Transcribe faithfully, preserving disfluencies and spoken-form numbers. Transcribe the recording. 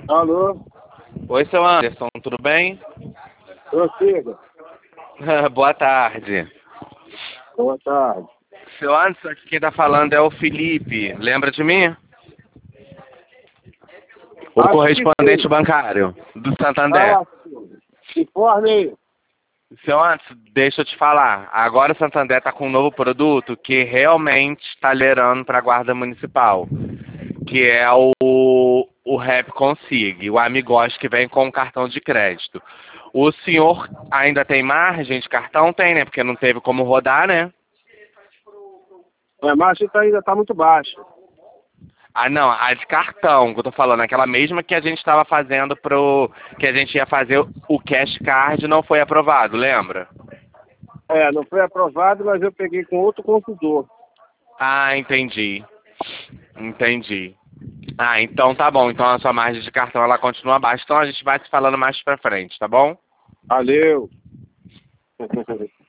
Alô? Oi, seu Anderson, tudo bem? Prossiga. Boa tarde. Boa tarde. Seu Anderson, aqui quem tá falando é o Felipe. Lembra de mim? O Acho que correspondente sim. bancário do Santander. Ah, sim. Informe aí. Seu Anderson, deixa eu te falar. Agora o Santander tá com um novo produto que realmente está liberando para a Guarda Municipal, que é o, o Rap Consig, o Amigos que vem com cartão de crédito. O senhor ainda tem margem de cartão? Tem, né? Porque não teve como rodar, né? A margem tá, ainda está muito baixa. Ah, não, a de cartão que eu tô falando, aquela mesma que a gente estava fazendo pro. Que a gente ia fazer o cash card não foi aprovado, lembra? É, não foi aprovado, mas eu peguei com outro consultor. Ah, entendi. Entendi. Ah, então tá bom. Então a sua margem de cartão ela continua baixa. Então a gente vai se falando mais pra frente, tá bom? Valeu.